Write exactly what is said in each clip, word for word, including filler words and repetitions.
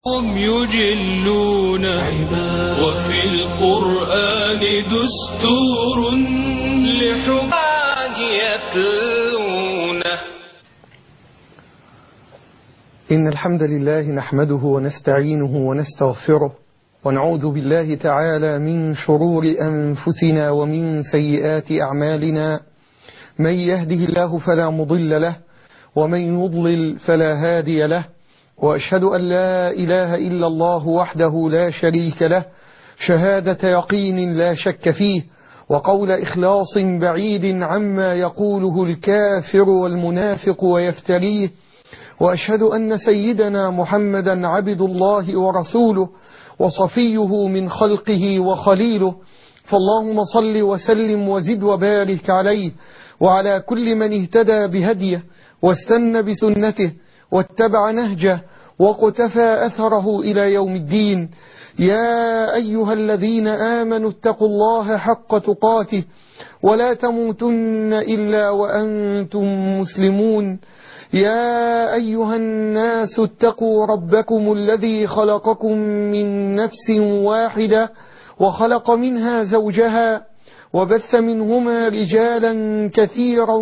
هم يجلون وفي القرآن دستور لحبه يتلون. إن الحمد لله نحمده ونستعينه ونستغفره ونعوذ بالله تعالى من شرور أنفسنا ومن سيئات أعمالنا. من يهده الله فلا مضل له ومن يضلل فلا هادي له، وأشهد أن لا إله إلا الله وحده لا شريك له شهادة يقين لا شك فيه، وقول إخلاص بعيد عما يقوله الكافر والمنافق ويفتريه. وأشهد أن سيدنا محمدا عبد الله ورسوله وصفيه من خلقه وخليله، فاللهم صل وسلم وزد وبارك عليه وعلى كل من اهتدى بهديه واستنى بسنته واتبع نهجه وقتفى أثره إلى يوم الدين. يا أيها الذين آمنوا اتقوا الله حق تقاته ولا تموتن إلا وأنتم مسلمون. يا أيها الناس اتقوا ربكم الذي خلقكم من نفس واحدة وخلق منها زوجها وبث منهما رجالا كثيرا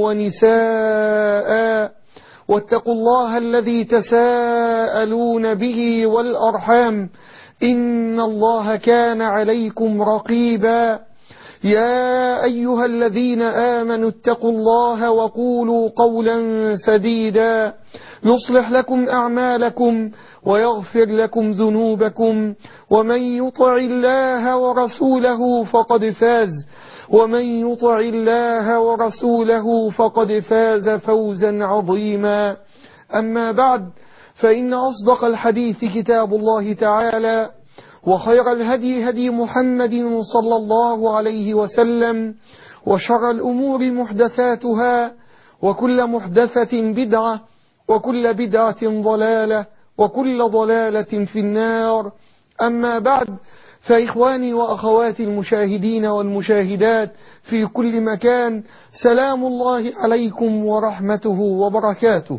ونساء، واتقوا الله الذي تساءلون به والأرحام إن الله كان عليكم رقيبا. يا أيها الذين آمنوا اتقوا الله وقولوا قولا سديدا يصلح لكم أعمالكم ويغفر لكم ذنوبكم، ومن يطع الله ورسوله فقد فاز ومن يطع الله ورسوله فقد فاز فوزا عظيما. أما بعد، فإن أصدق الحديث كتاب الله تعالى، وخير الهدي هدي محمد صلى الله عليه وسلم، وشر الأمور محدثاتها، وكل محدثة بدعة، وكل بدعة ضلالة، وكل ضلالة في النار. أما بعد، فإخواني وأخواتي المشاهدين والمشاهدات في كل مكان، سلام الله عليكم ورحمته وبركاته.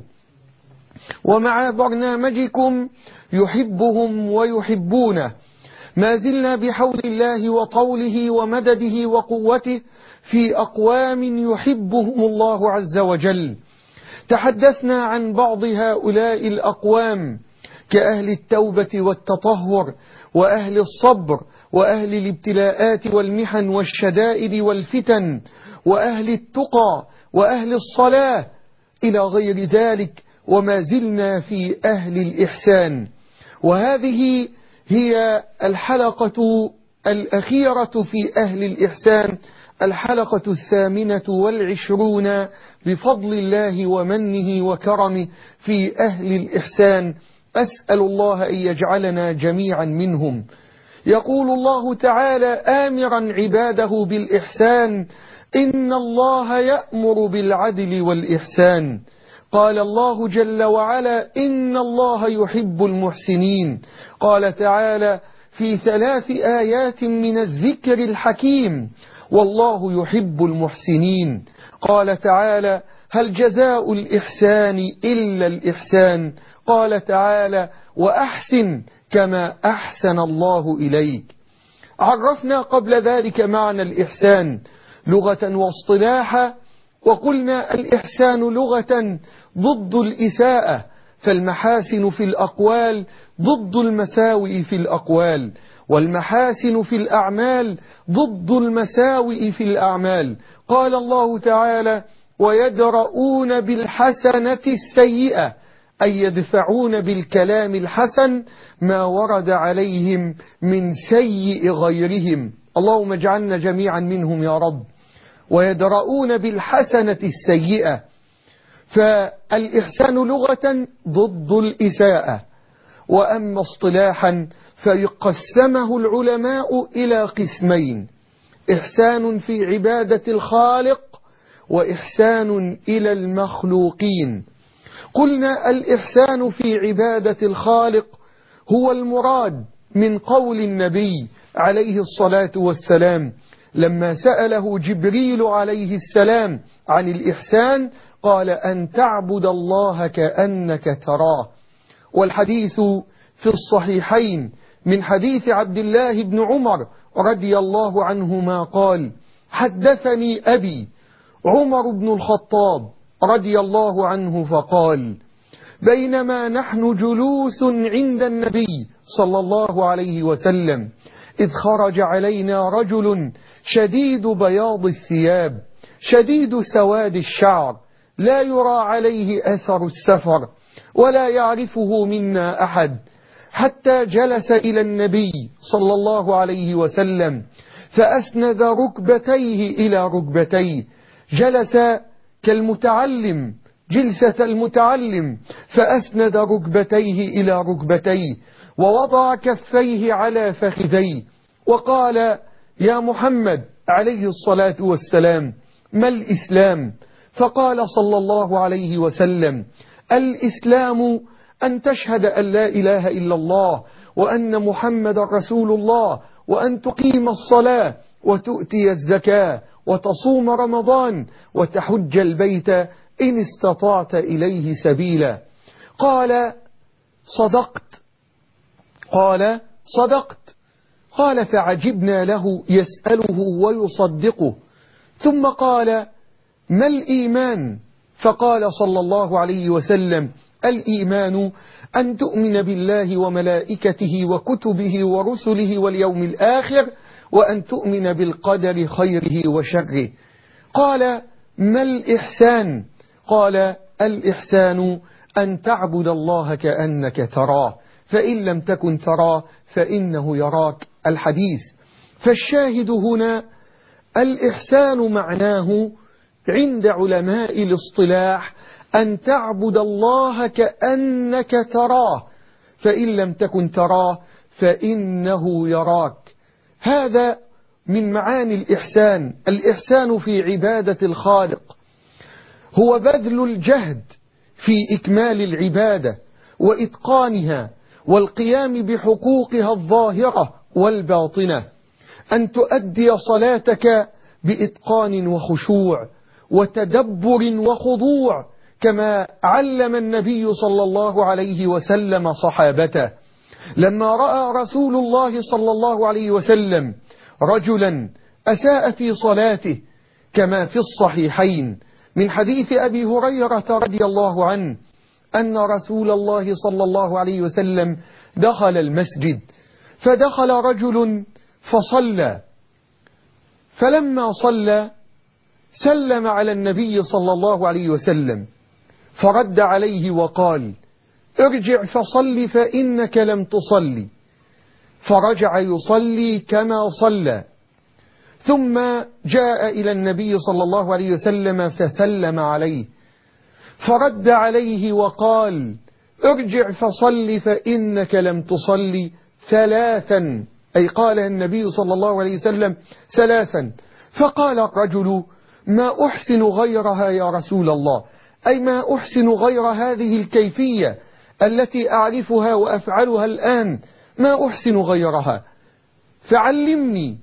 ومع برنامجكم يحبهم ويحبونه، ما زلنا بحول الله وطوله ومدده وقوته في أقوام يحبهم الله عز وجل. تحدثنا عن بعض هؤلاء الأقوام كأهل التوبة والتطهر، وأهل الصبر، وأهل الابتلاءات والمحن والشدائد والفتن، وأهل التقى، وأهل الصلاة، إلى غير ذلك. وما زلنا في أهل الإحسان، وهذه هي الحلقة الأخيرة في أهل الإحسان، الحلقة الثامنة والعشرون بفضل الله ومنه وكرمه في أهل الإحسان. أسأل الله أن يجعلنا جميعا منهم. يقول الله تعالى آمرا عباده بالإحسان: إن الله يأمر بالعدل والإحسان. قال الله جل وعلا: إن الله يحب المحسنين. قال تعالى في ثلاث آيات من الذكر الحكيم: والله يحب المحسنين. قال تعالى: هل جزاء الإحسان إلا الإحسان. قال تعالى: وأحسن كما أحسن الله إليك. عرفنا قبل ذلك معنى الإحسان لغة واصطلاحا، وقلنا الإحسان لغة ضد الإساءة، فالمحاسن في الأقوال ضد المساوئ في الأقوال، والمحاسن في الأعمال ضد المساوئ في الأعمال. قال الله تعالى: ويدرؤون بالحسنة السيئة، أي يدفعون بالكلام الحسن ما ورد عليهم من سيء غيرهم. اللهم اجعلنا جميعا منهم يا رب. ويدرؤون بالحسنة السيئة، فالإحسان لغة ضد الإساءة. وأما اصطلاحا فيقسمه العلماء إلى قسمين: إحسان في عبادة الخالق، وإحسان إلى المخلوقين. قلنا الإحسان في عبادة الخالق هو المراد من قول النبي عليه الصلاة والسلام لما سأله جبريل عليه السلام عن الإحسان، قال: أن تعبد الله كأنك تراه. والحديث في الصحيحين من حديث عبد الله بن عمر رضي الله عنهما قال: حدثني أبي عمر بن الخطاب رضي الله عنه فقال: بينما نحن جلوس عند النبي صلى الله عليه وسلم إذ خرج علينا رجل شديد بياض الثياب شديد سواد الشعر لا يرى عليه أثر السفر ولا يعرفه منا أحد، حتى جلس إلى النبي صلى الله عليه وسلم فأسند ركبتيه إلى ركبتيه، جلس كالمتعلم جلسة المتعلم فأسند ركبتيه إلى ركبتيه ووضع كفيه على فخذيه وقال: يا محمد عليه الصلاة والسلام، ما الإسلام؟ فقال صلى الله عليه وسلم: الإسلام أن تشهد أن لا إله إلا الله وأن محمد رسول الله وأن تقيم الصلاة وتؤتي الزكاة وتصوم رمضان وتحج البيت إن استطعت إليه سبيلا. قال: صدقت. قال: صدقت. قال: فعجبنا له يسأله ويصدقه، ثم قال: ما الإيمان؟ فقال صلى الله عليه وسلم: الإيمان أن تؤمن بالله وملائكته وكتبه ورسله واليوم الآخر وأن تؤمن بالقدر خيره وشره. قال: ما الإحسان؟ قال: الإحسان أن تعبد الله كأنك تراه فإن لم تكن تراه فإنه يراك. الحديث. فالشاهد هنا الإحسان معناه عند علماء الاصطلاح أن تعبد الله كأنك تراه فإن لم تكن تراه فإنه يراك. هذا من معاني الإحسان. الإحسان في عبادة الخالق هو بذل الجهد في إكمال العبادة وإتقانها والقيام بحقوقها الظاهرة والباطنة، أن تؤدي صلاتك بإتقان وخشوع وتدبر وخضوع كما علم النبي صلى الله عليه وسلم صحابته. لما رأى رسول الله صلى الله عليه وسلم رجلا أساء في صلاته كما في الصحيحين من حديث أبي هريرة رضي الله عنه أن رسول الله صلى الله عليه وسلم دخل المسجد، فدخل رجل فصلى، فلما صلى سلم على النبي صلى الله عليه وسلم فرد عليه وقال: ارجع فصل فإنك لم تصلي. فرجع يصلي كما صلى، ثم جاء إلى النبي صلى الله عليه وسلم فسلم عليه فرد عليه وقال: ارجع فصل فإنك لم تصلي ثلاثا، أي قال النبي صلى الله عليه وسلم ثلاثا. فقال الرجل: ما أحسن غيرها يا رسول الله، أي ما أحسن غير هذه الكيفية التي أعرفها وأفعلها الآن، ما أحسن غيرها فعلمني.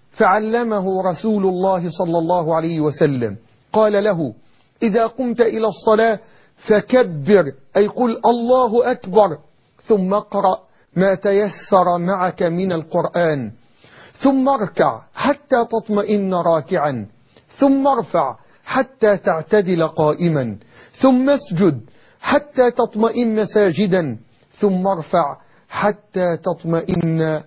فعلمه رسول الله صلى الله عليه وسلم، قال له: إذا قمت إلى الصلاة فكبر، أي قل الله أكبر، ثم اقرأ ما تيسر معك من القرآن، ثم اركع حتى تطمئن راكعا، ثم ارفع حتى تعتدل قائما، ثم اسجد حتى تطمئن ساجدا، ثم ارفع حتى تطمئن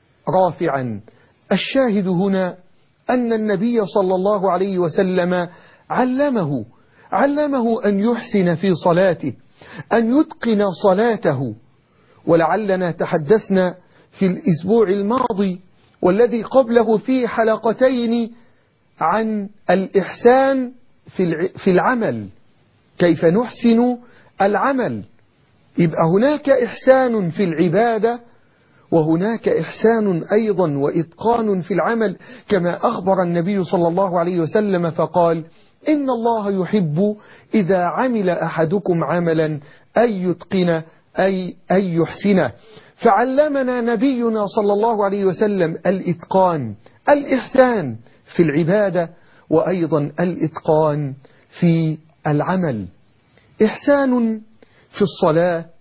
رافعا. الشاهد هنا أن النبي صلى الله عليه وسلم علمه علمه أن يحسن في صلاته، أن يتقن صلاته. ولعلنا تحدثنا في الأسبوع الماضي والذي قبله في حلقتين عن الإحسان في العمل، كيف نحسن العمل. يبقى هناك إحسان في العبادة وهناك إحسان أيضا وإتقان في العمل، كما أخبر النبي صلى الله عليه وسلم فقال: إن الله يحب إذا عمل أحدكم عملا أن يتقن أي أن يحسنه. فعلمنا نبينا صلى الله عليه وسلم الإتقان، الإحسان في العبادة وأيضا الإتقان في العمل. إحسان في الصلاة،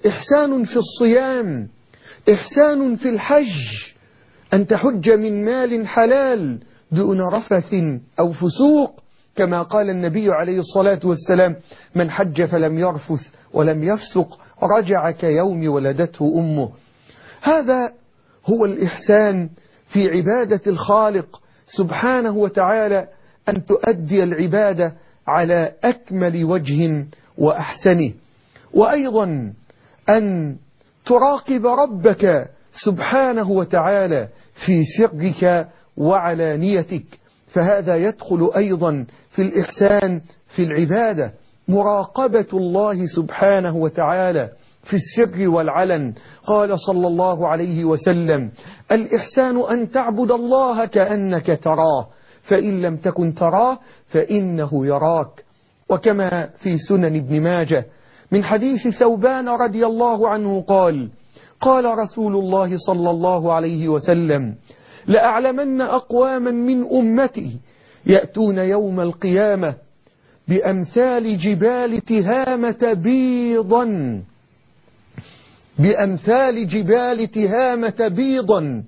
إحسان في الصيام، إحسان في الحج، أن تحج من مال حلال دون رفث أو فسوق، كما قال النبي عليه الصلاة والسلام: من حج فلم يرفث ولم يفسق رجع كيوم ولدته أمه. هذا هو الإحسان في عبادة الخالق سبحانه وتعالى، أن تؤدي العبادة على أكمل وجه وأحسنه، وأيضا أن تراقب ربك سبحانه وتعالى في سرك وعلانيتك، فهذا يدخل أيضا في الإحسان في العبادة، مراقبة الله سبحانه وتعالى في السر والعلن. قال صلى الله عليه وسلم: الإحسان أن تعبد الله كأنك تراه، فإن لم تكن تراه فإنه يراك. وكما في سنن ابن ماجه من حديث ثوبان رضي الله عنه قال: قال رسول الله صلى الله عليه وسلم: لأعلمن أقواما من أمتي يأتون يوم القيامة بأمثال جبال تهامة بيضا بأمثال جبال تهامة بيضا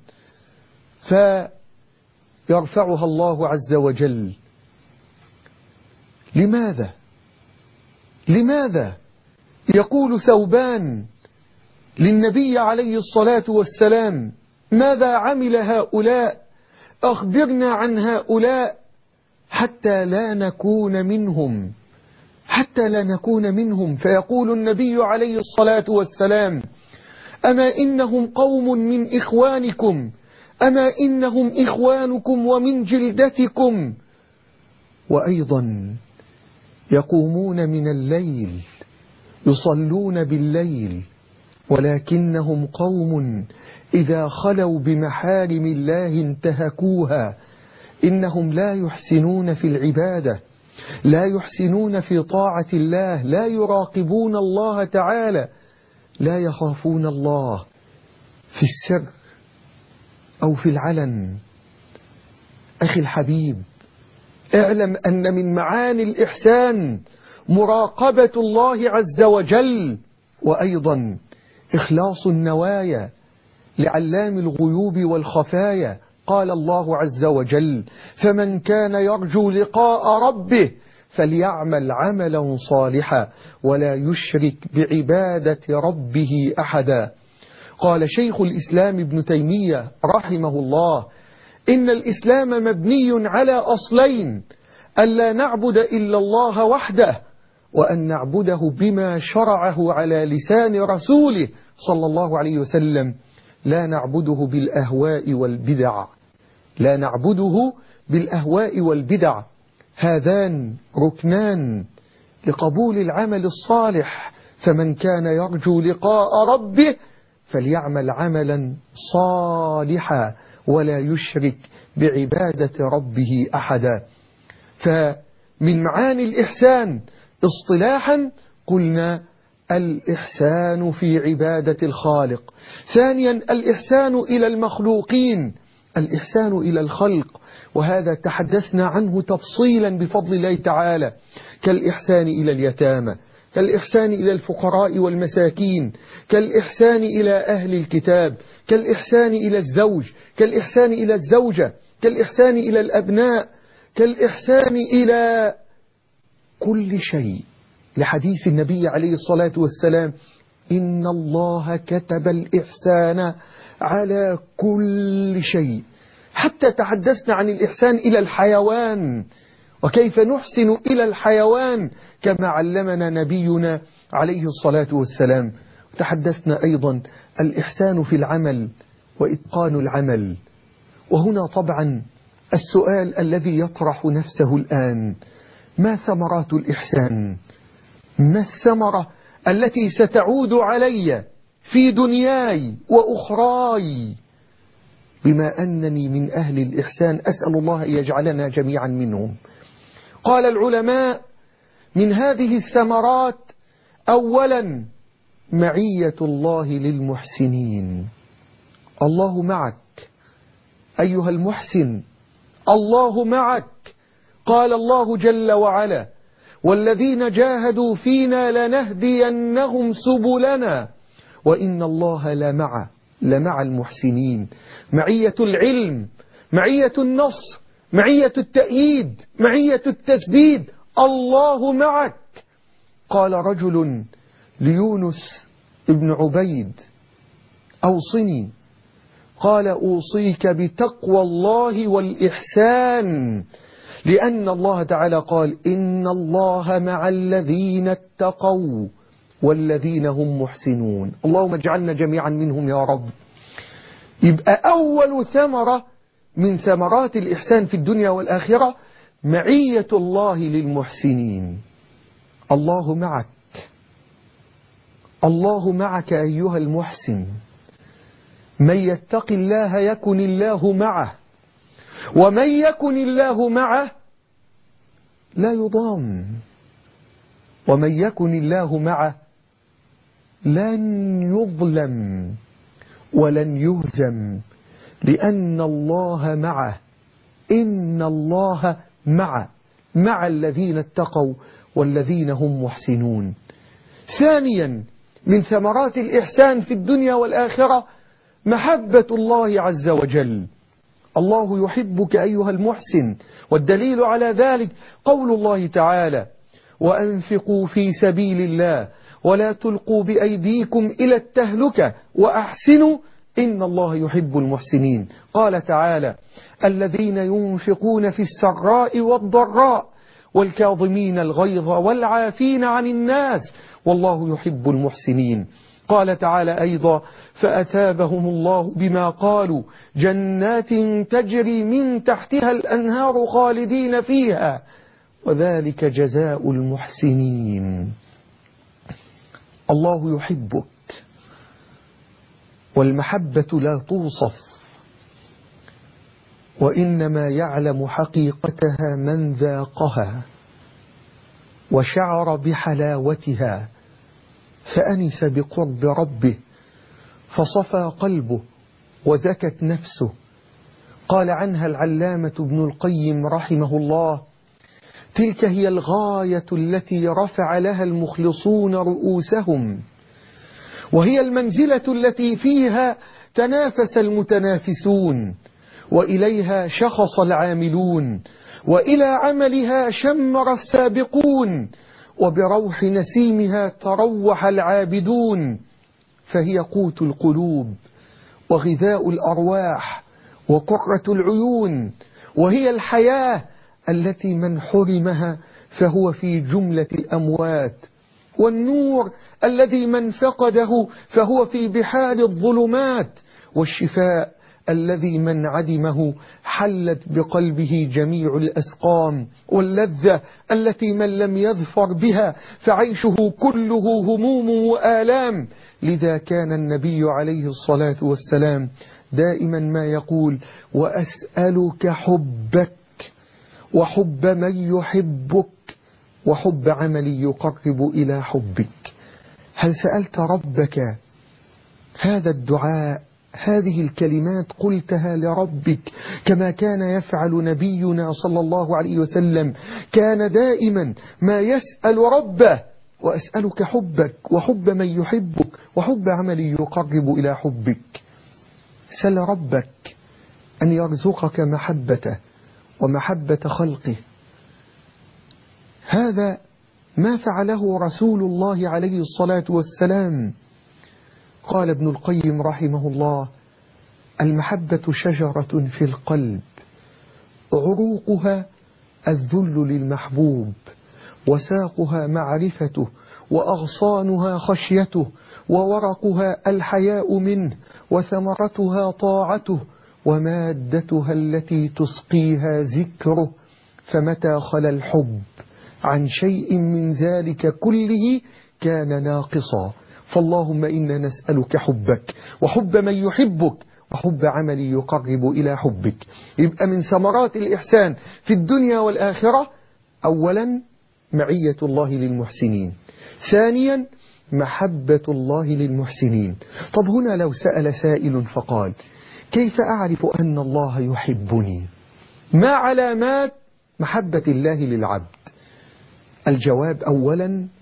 فيرفعها الله عز وجل. لماذا؟ لماذا؟ يقول ثوبان للنبي عليه الصلاة والسلام: ماذا عمل هؤلاء؟ أخبرنا عن هؤلاء حتى لا نكون منهم حتى لا نكون منهم. فيقول النبي عليه الصلاة والسلام: أما إنهم قوم من إخوانكم أما إنهم إخوانكم ومن جلدتكم. وأيضا يقومون من الليل يصلون بالليل، ولكنهم قوم إذا خلوا بمحارم الله انتهكوها. إنهم لا يحسنون في العبادة، لا يحسنون في طاعة الله، لا يراقبون الله تعالى، لا يخافون الله في السر أو في العلن. أخي الحبيب، اعلم أن من معاني الإحسان مراقبة الله عز وجل، وأيضا إخلاص النوايا لعلام الغيوب والخفايا. قال الله عز وجل: فمن كان يرجو لقاء ربه فليعمل عملا صالحا ولا يشرك بعبادة ربه أحدا. قال شيخ الإسلام ابن تيمية رحمه الله: إن الإسلام مبني على أصلين: ألا نعبد إلا الله وحده، وأن نعبده بما شرعه على لسان رسوله صلى الله عليه وسلم، لا نعبده بالأهواء والبدع لا نعبده بالأهواء والبدع. هذان ركنان لقبول العمل الصالح. فمن كان يرجو لقاء ربه فليعمل عملا صالحا ولا يشرك بعبادة ربه أحدا. فمن معاني الإحسان اصطلاحا قلنا الإحسان في عبادة الخالق. ثانيا الإحسان إلى المخلوقين، الإحسان إلى الخلق، وهذا تحدثنا عنه تفصيلا بفضل الله تعالى، كالإحسان إلى اليتامى، كالإحسان إلى الفقراء والمساكين، كالإحسان إلى أهل الكتاب، كالإحسان إلى الزوج، كالإحسان إلى الزوجة، كالإحسان إلى الأبناء، كالإحسان إلى كل شيء، لحديث النبي عليه الصلاة والسلام: إن الله كتب الإحسان على كل شيء. حتى تحدثنا عن الإحسان إلى الحيوان، وكيف نحسن إلى الحيوان كما علمنا نبينا عليه الصلاة والسلام. وتحدثنا أيضا الإحسان في العمل وإتقان العمل. وهنا طبعا السؤال الذي يطرح نفسه الآن: ما ثمرات الإحسان؟ ما الثمرة التي ستعود علي في دنياي وأخراي بما أنني من أهل الإحسان؟ أسأل الله أن يجعلنا جميعا منهم. قال العلماء: من هذه الثمرات أولا معية الله للمحسنين. الله معك أيها المحسن، الله معك. قال الله جل وعلا: والذين جاهدوا فينا لنهدينهم سبلنا وإن الله لمع لمع المحسنين. معية العلم، معية النصر، معية التأييد، معية التسديد. الله معك. قال رجل ليونس ابن عبيد: أوصني. قال: أوصيك بتقوى الله والإحسان، لأن الله تعالى قال: إن الله مع الذين اتقوا والذين هم محسنون. اللهم اجعلنا جميعا منهم يا رب. يبقى أول ثمرة من ثمرات الإحسان في الدنيا والآخرة معية الله للمحسنين. الله معك، الله معك أيها المحسن. من يتق الله يكن الله معه، ومن يكن الله معه لا يضام، ومن يكن الله معه لن يظلم ولن يهزم، لأن الله معه. إن الله مع مع الذين اتقوا والذين هم محسنون. ثانيا من ثمرات الإحسان في الدنيا والآخرة محبة الله عز وجل. الله يحبك أيها المحسن، والدليل على ذلك قول الله تعالى: وأنفقوا في سبيل الله ولا تلقوا بأيديكم إلى التهلكة وأحسنوا إن الله يحب المحسنين. قال تعالى: الذين ينفقون في السراء والضراء والكاظمين الغيظ والعافين عن الناس والله يحب المحسنين. قال تعالى أيضا: فأثابهم الله بما قالوا جنات تجري من تحتها الأنهار خالدين فيها وذلك جزاء المحسنين. الله يحبك، والمحبة لا توصف، وإنما يعلم حقيقتها من ذاقها وشعر بحلاوتها فأنس بقرب ربه فصفى قلبه وزكت نفسه. قال عنها العلامة ابن القيم رحمه الله: تلك هي الغاية التي رفع لها المخلصون رؤوسهم، وهي المنزلة التي فيها تنافس المتنافسون، وإليها شخص العاملون، وإلى عملها شمر السابقون، وبروح نسيمها تروح العابدون، فهي قوت القلوب وغذاء الأرواح وقرة العيون، وهي الحياة التي من حرمها فهو في جملة الأموات، والنور الذي من فقده فهو في بحار الظلمات، والشفاء الذي من عدمه حلت بقلبه جميع الأسقام، واللذة التي من لم يظفر بها فعيشه كله هموم وآلام. لذا كان النبي عليه الصلاة والسلام دائما ما يقول: وأسألك حبك وحب من يحبك وحب عمل يقرب إلى حبك. هل سألت ربك هذا الدعاء، هذه الكلمات قلتها لربك كما كان يفعل نبينا صلى الله عليه وسلم؟ كان دائما ما يسأل ربه: وأسألك حبك وحب من يحبك وحب عمل يقرب إلى حبك. سل ربك أن يرزقك محبته ومحبة خلقه. هذا ما فعله رسول الله عليه الصلاة والسلام. قال ابن القيم رحمه الله: المحبة شجرة في القلب، عروقها الذل للمحبوب، وساقها معرفته، وأغصانها خشيته، وورقها الحياء منه، وثمرتها طاعته، ومادتها التي تسقيها ذكره. فمتى خلا الحب عن شيء من ذلك كله كان ناقصا. فاللهم إنا نسألك حبك وحب من يحبك وحب عمل يقرب إلى حبك. يبقى من ثمرات الإحسان في الدنيا والآخرة: أولا معية الله للمحسنين، ثانيا محبة الله للمحسنين. طب هنا لو سأل سائل فقال: كيف أعرف أن الله يحبني؟ ما علامات محبة الله للعبد؟ الجواب: أولا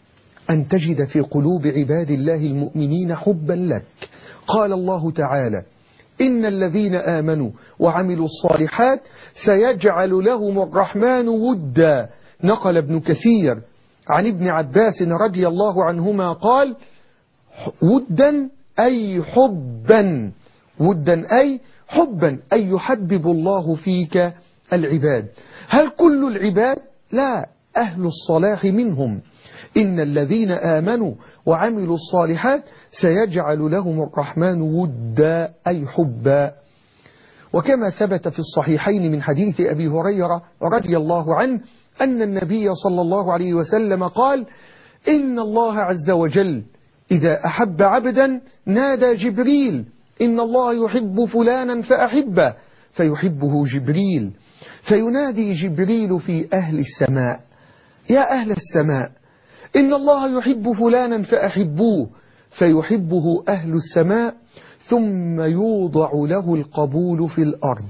أن تجد في قلوب عباد الله المؤمنين حبا لك. قال الله تعالى: إن الذين آمنوا وعملوا الصالحات سيجعل لهم الرحمن ودا. نقل ابن كثير عن ابن عباس رضي الله عنهما قال: ودا أي حبا، ودا أي حبا، أي يحبب الله فيك العباد. هل كل العباد؟ لا، أهل الصلاح منهم. إن الذين آمنوا وعملوا الصالحات سيجعل لهم الرحمن ودا أي حبا. وكما ثبت في الصحيحين من حديث أبي هريرة رضي الله عنه أن النبي صلى الله عليه وسلم قال: إن الله عز وجل إذا أحب عبدا نادى جبريل: إن الله يحب فلانا فأحبه، فيحبه جبريل، فينادي جبريل في أهل السماء: يا أهل السماء، إن الله يحب فلانا فأحبوه، فيحبه أهل السماء، ثم يوضع له القبول في الأرض.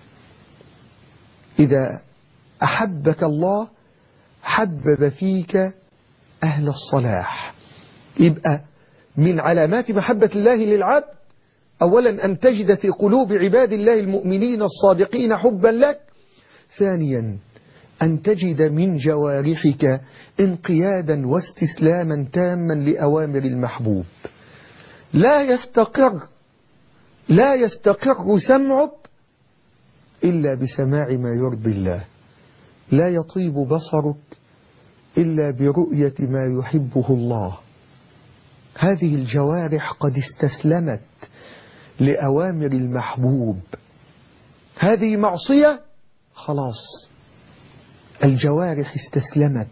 إذا أحبك الله حبب فيك أهل الصلاح. يبقى من علامات محبة الله للعبد أولا أن تجد في قلوب عباد الله المؤمنين الصادقين حبا لك. ثانيا أن تجد من جوارحك انقيادا واستسلاما تاما لأوامر المحبوب. لا يستقر لا يستقر سمعك إلا بسماع ما يرضي الله، لا يطيب بصرك إلا برؤية ما يحبه الله. هذه الجوارح قد استسلمت لأوامر المحبوب، هذه معصية، خلاص الجوارح استسلمت.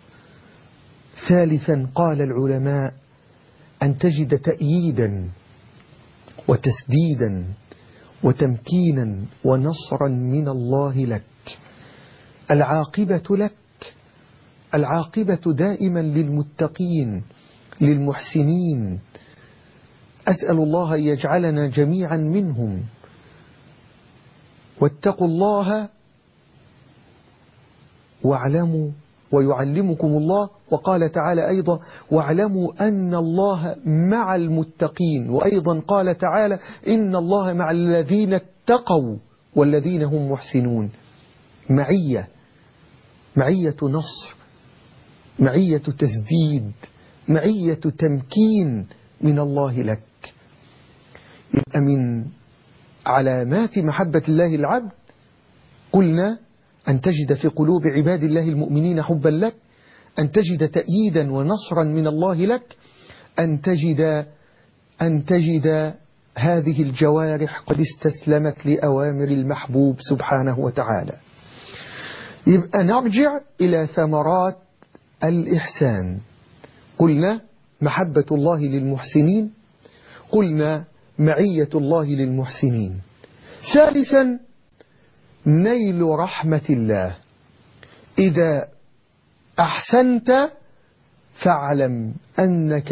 ثالثا قال العلماء أن تجد تأييدا وتسديدا وتمكينا ونصرا من الله لك. العاقبة لك، العاقبة دائما للمتقين للمحسنين. أسأل الله أن يجعلنا جميعا منهم. واتقوا الله واعلموا ويعلمكم الله. وقال تعالى أيضا: واعلموا أن الله مع المتقين. وأيضا قال تعالى: إن الله مع الذين اتقوا والذين هم محسنون. معية، معية نصر، معية تسديد، معية تمكين من الله لك. يبقى من علامات محبة الله العبد قلنا أن تجد في قلوب عباد الله المؤمنين حبا لك، أن تجد تأييدا ونصرا من الله لك، أن تجد أن تجد هذه الجوارح قد استسلمت لأوامر المحبوب سبحانه وتعالى. يبقى نرجع إلى ثمرات الإحسان. قلنا محبة الله للمحسنين، قلنا معية الله للمحسنين. ثالثا نيل رحمة الله. إذا أحسنت فاعلم أنك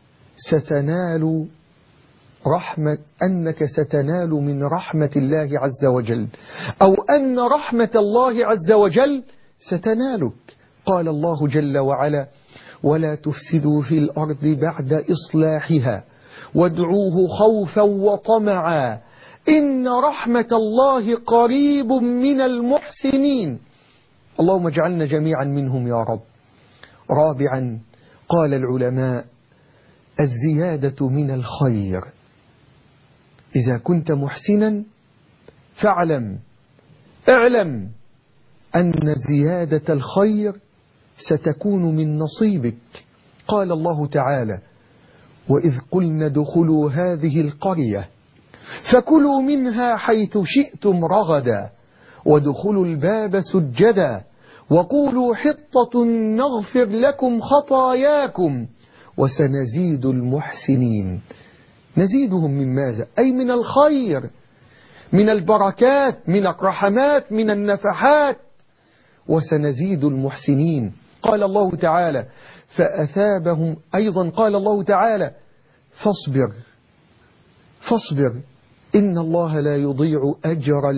ستنال رحمة أنك ستنال من رحمة الله عز وجل، أو أن رحمة الله عز وجل ستنالك. قال الله جل وعلا: ولا تفسدوا في الأرض بعد إصلاحها وادعوه خوفا وطمعا إن رحمة الله قريب من المحسنين. اللهم اجعلنا جميعا منهم يا رب. رابعا قال العلماء: الزيادة من الخير. إذا كنت محسنا فاعلم اعلم أن زيادة الخير ستكون من نصيبك. قال الله تعالى: وإذ قلنا ادخلوا هذه القرية فكلوا منها حيث شئتم رغدا وادخلوا الباب سجدا وقولوا حطة نغفر لكم خطاياكم وسنزيد المحسنين. نزيدهم من ماذا؟ أي من الخير، من البركات، من الرحمات، من النفحات. وسنزيد المحسنين. قال الله تعالى: فأثابهم. أيضا قال الله تعالى: فاصبر فاصبر إن الله لا يضيع أجر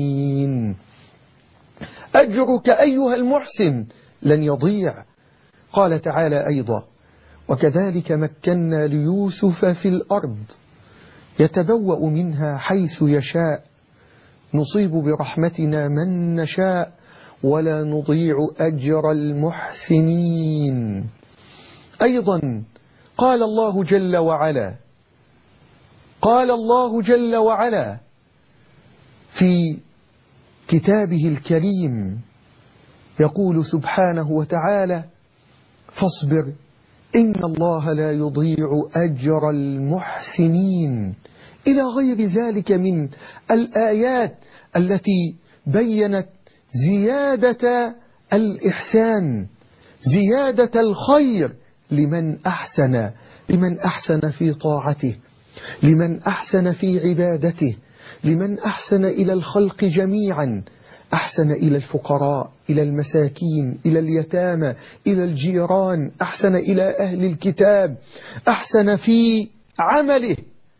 المحسنين. أجرك أيها المحسن لن يضيع. قال تعالى أيضا: وكذلك مكنا ليوسف في الأرض يتبوأ منها حيث يشاء نصيب برحمتنا من نشاء ولا نضيع أجر المحسنين. أيضا قال الله جل وعلا قال الله جل وعلا في كتابه الكريم، يقول سبحانه وتعالى: فاصبر إن الله لا يضيع أجر المحسنين، إلى غير ذلك من الآيات التي بيّنت زيادة الإحسان، زيادة الخير لمن أحسن لمن أحسن في طاعته، لمن أحسن في عبادته، لمن أحسن إلى الخلق جميعا، أحسن إلى الفقراء، إلى المساكين، إلى اليتامى، إلى الجيران، أحسن إلى أهل الكتاب، أحسن في عمله.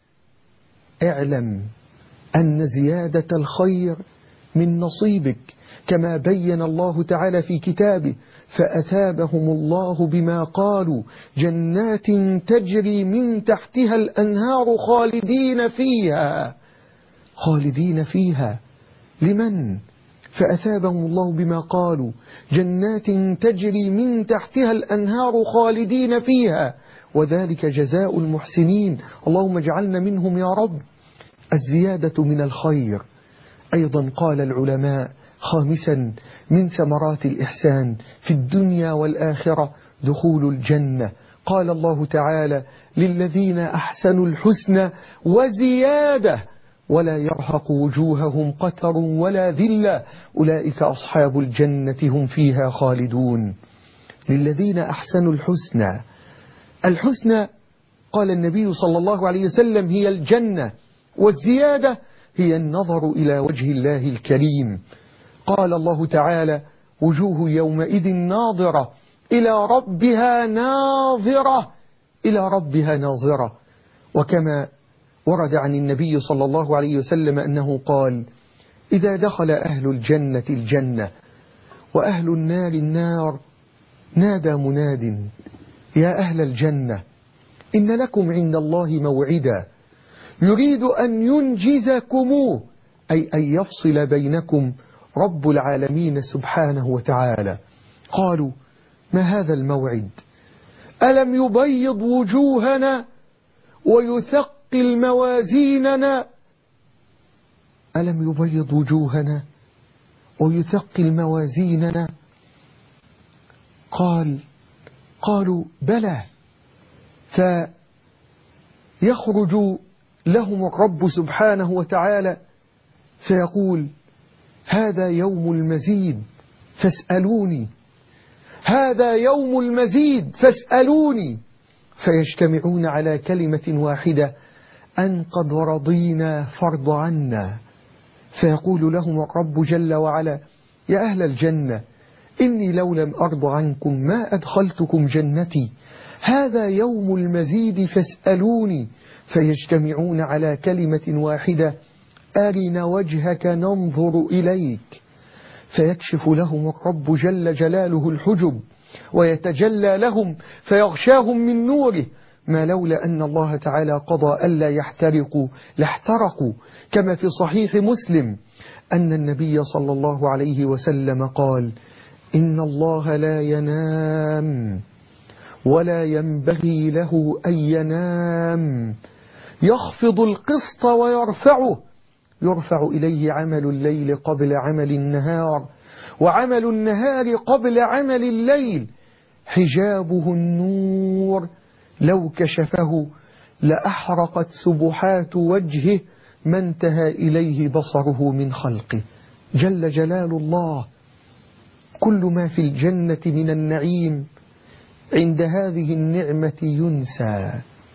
اعلم أن زيادة الخير من نصيبك، كما بين الله تعالى في كتابه: فأثابهم الله بما قالوا جنات تجري من تحتها الأنهار خالدين فيها خالدين فيها لمن؟ فأثابهم الله بما قالوا جنات تجري من تحتها الأنهار خالدين فيها وذلك جزاء المحسنين. اللهم اجعلنا منهم يا رب. الزيادة من الخير. أيضا قال العلماء: خامسا من ثمرات الإحسان في الدنيا والآخرة دخول الجنة. قال الله تعالى: للذين أحسنوا الحسنى وزيادة ولا يرهق وجوههم قتر ولا ذلة أولئك أصحاب الجنة هم فيها خالدون. للذين أحسنوا الحسنى. الحسنى قال النبي صلى الله عليه وسلم هي الجنة، والزيادة هي النظر إلى وجه الله الكريم. قال الله تعالى: وجوه يومئذ ناظرة إلى ربها ناظرة إلى ربها ناظرة. وكما ورد عن النبي صلى الله عليه وسلم أنه قال: إذا دخل أهل الجنة الجنة وأهل النار النار نادى مناد: يا أهل الجنة إن لكم عند الله موعدا يريد أن ينجزكموه، أي أن يفصل بينكم رب العالمين سبحانه وتعالى. قالوا: ما هذا الموعد؟ ألم يبيض وجوهنا ويثقل موازيننا ألم يبيض وجوهنا ويثقل موازيننا؟ قال قالوا: بلى. فيخرج لهم الرب سبحانه وتعالى فيقول: هذا يوم المزيد فاسألوني، هذا يوم المزيد فاسألوني. فيجتمعون على كلمة واحدة: أن قد رضينا فارض عنا. فيقول لهم الرب جل وعلا: يا أهل الجنة إني لو لم أرض عنكم ما أدخلتكم جنتي، هذا يوم المزيد فاسألوني. فيجتمعون على كلمة واحدة: أرنا وجهك ننظر إليك. فيكشف لهم الرب جل جلاله الحجب ويتجلى لهم فيغشاهم من نوره، ما لولا أن الله تعالى قضى ألا يحترقوا لاحترقوا. كما في صحيح مسلم أن النبي صلى الله عليه وسلم قال: إن الله لا ينام ولا ينبغي له أن ينام، يخفض القسط ويرفعه، يرفع إليه عمل الليل قبل عمل النهار وعمل النهار قبل عمل الليل، حجابه النور لو كشفه لأحرقت سبحات وجهه ما انتهى إليه بصره من خلقه. جل جلال الله. كل ما في الجنة من النعيم عند هذه النعمة ينسى،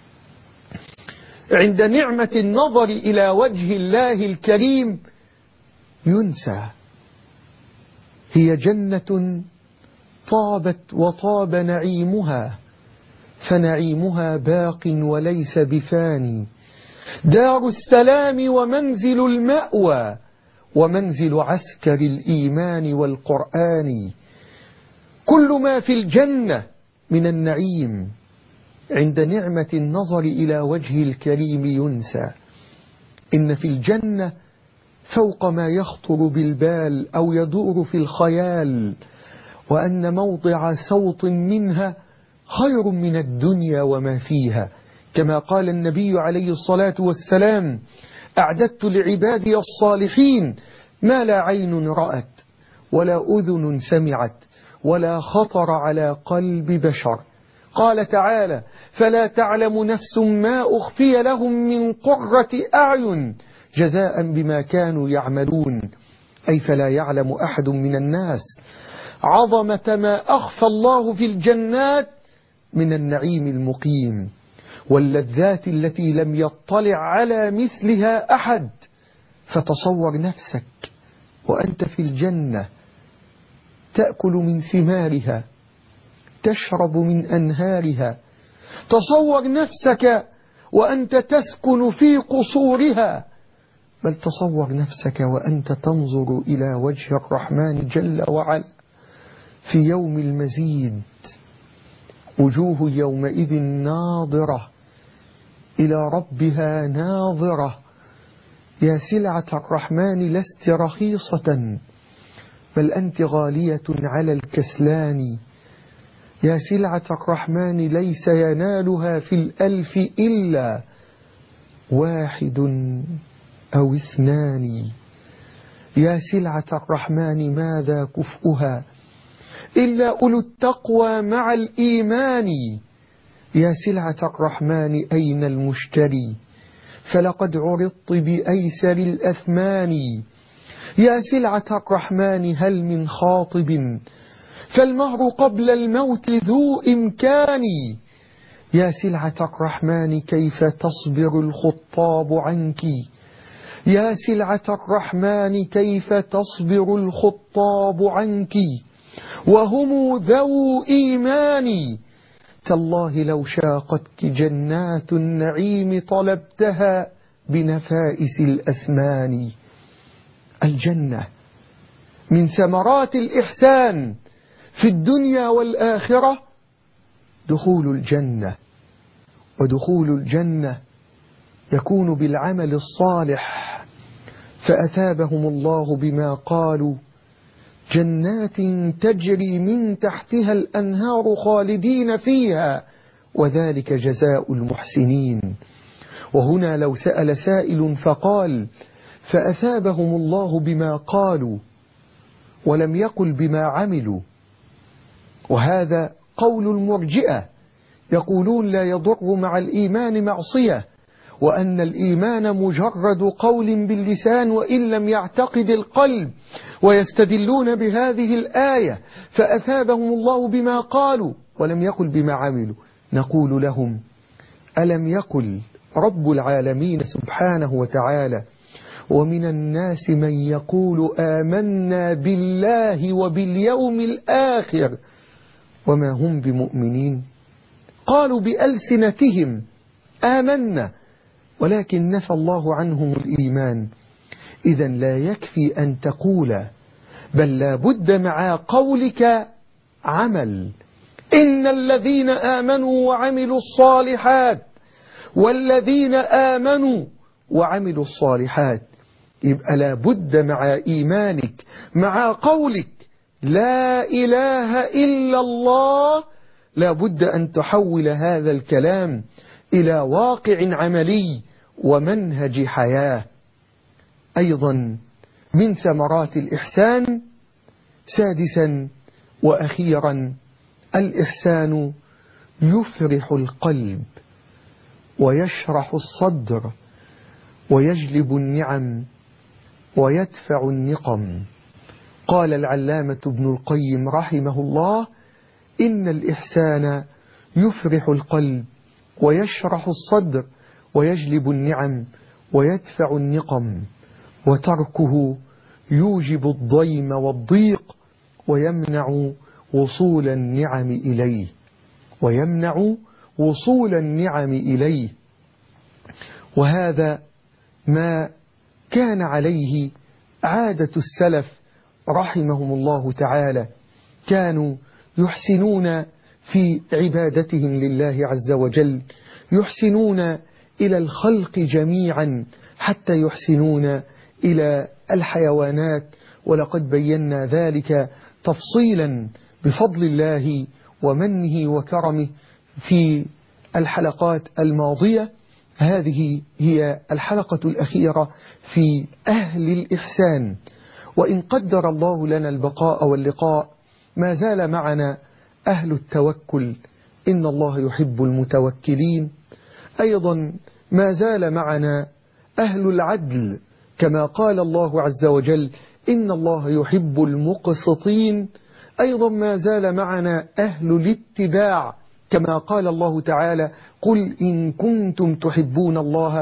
عند نعمة النظر إلى وجه الله الكريم ينسى. هي جنة طابت وطاب نعيمها، فنعيمها باق وليس بفاني، دار السلام ومنزل المأوى ومنزل عسكر الإيمان والقرآن. كل ما في الجنة من النعيم عند نعمة النظر إلى وجه الكريم ينسى. إن في الجنة فوق ما يخطر بالبال أو يدور في الخيال، وأن موضع سوط منها خير من الدنيا وما فيها، كما قال النبي عليه الصلاة والسلام: أعددت لعبادي الصالحين ما لا عين رأت ولا أذن سمعت ولا خطر على قلب بشر. قال تعالى: فلا تعلم نفس ما أخفي لهم من قرة أعين جزاء بما كانوا يعملون. أي فلا يعلم أحد من الناس عظمة ما أخفى الله في الجنات من النعيم المقيم واللذات التي لم يطلع على مثلها أحد. فتصور نفسك وأنت في الجنة تأكل من ثمارها، تشرب من أنهارها. تصور نفسك وأنت تسكن في قصورها، بل تصور نفسك وأنت تنظر إلى وجه الرحمن جل وعلا في يوم المزيد. وجوه يومئذ ناظرة إلى ربها ناظرة. يا سلعة الرحمن لست رخيصة، بل أنت غالية على الكسلان. يا سلعة الرحمن ليس ينالها في الألف إلا واحد أو اثنان. يا سلعة الرحمن ماذا كفؤها إلا أولو التقوى مع الإيمان. يا سلعة الرحمن أين المشتري فلقد عرضت بأيسر الأثمان. يا سلعة الرحمن هل من خاطب فالمهر قبل الموت ذو إمكان. يا سلعة الرحمن كيف تصبر الخطاب عنك. يا سلعة الرحمن كيف تصبر الخطاب عنك وهم ذو إيمان. تالله لو شاقتك جنات النعيم طلبتها بنفائس الأثمان. الجنة من ثمرات الإحسان في الدنيا والآخرة دخول الجنة، ودخول الجنة يكون بالعمل الصالح. فأثابهم الله بما قالوا: جنات تجري من تحتها الأنهار خالدين فيها وذلك جزاء المحسنين. وهنا لو سأل سائل فقال: فأثابهم الله بما قالوا ولم يقل بما عملوا، وهذا قول المرجئة، يقولون لا يضر مع الإيمان معصية، وأن الإيمان مجرد قول باللسان وإن لم يعتقد القلب، ويستدلون بهذه الآية: فأثابهم الله بما قالوا ولم يقل بما عملوا. نقول لهم: ألم يقل رب العالمين سبحانه وتعالى: ومن الناس من يقول آمنا بالله وباليوم الآخر وما هم بمؤمنين. قالوا بألسنتهم آمنا ولكن نفى الله عنهم الإيمان. إذا لا يكفي أن تقول، بل لا بد مع قولك عمل. إن الذين آمنوا وعملوا الصالحات والذين آمنوا وعملوا الصالحات. يبقى لا بد مع إيمانك مع قولك لا إله إلا الله، لا بد أن تحول هذا الكلام إلى واقع عملي ومنهج حياة. أيضا من ثمرات الإحسان سادسا وأخيرا: الإحسان يفرح القلب ويشرح الصدر ويجلب النعم ويدفع النقم. قال العلامة ابن القيم رحمه الله: إن الإحسان يفرح القلب ويشرح الصدر ويجلب النعم ويدفع النقم، وتركه يوجب الضيم والضيق ويمنع وصول النعم إليه ويمنع وصول النعم إليه. وهذا ما كان عليه عادة السلف رحمهم الله تعالى. كانوا يحسنون في عبادتهم لله عز وجل، يحسنون إلى الخلق جميعا حتى يحسنون إلى الحيوانات. ولقد بينا ذلك تفصيلا بفضل الله ومنه وكرمه في الحلقات الماضية. هذه هي الحلقة الأخيرة في أهل الإحسان، وإن قدر الله لنا البقاء واللقاء ما زال معنا أهل التوكل، إن الله يحب المتوكلين. أيضا ما زال معنا أهل العدل، كما قال الله عز وجل إن الله يحب المقسطين. أيضا ما زال معنا أهل الاتباع، كما قال الله تعالى قل إن كنتم تحبون الله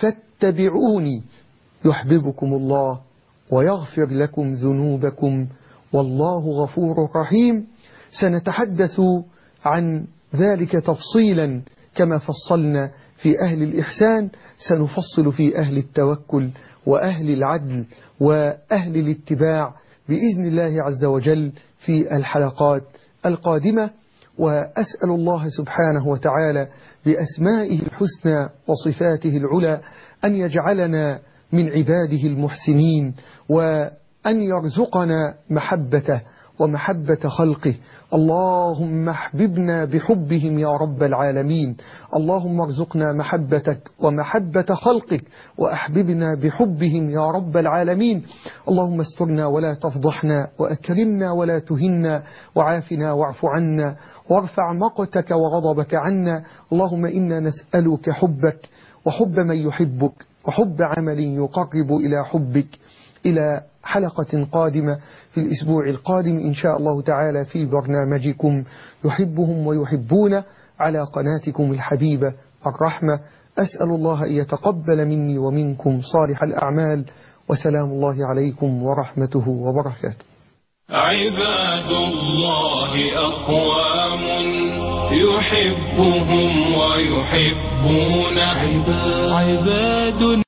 فاتبعوني يحببكم الله ويغفر لكم ذنوبكم والله غفور رحيم. سنتحدث عن ذلك تفصيلا كما فصلنا في أهل الإحسان، سنفصل في أهل التوكل وأهل العدل وأهل الاتباع بإذن الله عز وجل في الحلقات القادمة. وأسأل الله سبحانه وتعالى بأسمائه الحسنى وصفاته العلى أن يجعلنا من عباده المحسنين، وأن يرزقنا محبته ومحبة خلقه. اللهم احببنا بحبهم يا رب العالمين. اللهم ارزقنا محبتك ومحبة خلقك وأحببنا بحبهم يا رب العالمين. اللهم استرنا ولا تفضحنا، وأكرمنا ولا تهنا، وعافنا واعف عنا، وارفع مقتك وغضبك عنا. اللهم إنا نسألك حبك وحب من يحبك وحب عمل يقرب إلى حبك. إلى حلقة قادمة في الأسبوع القادم إن شاء الله تعالى في برنامجكم يحبهم ويحبون على قناتكم الحبيبة الرحمة. أسأل الله أن يتقبل مني ومنكم صالح الأعمال، وسلام الله عليكم ورحمته وبركاته. عباد الله أقوام يحبهم ويحبون عباد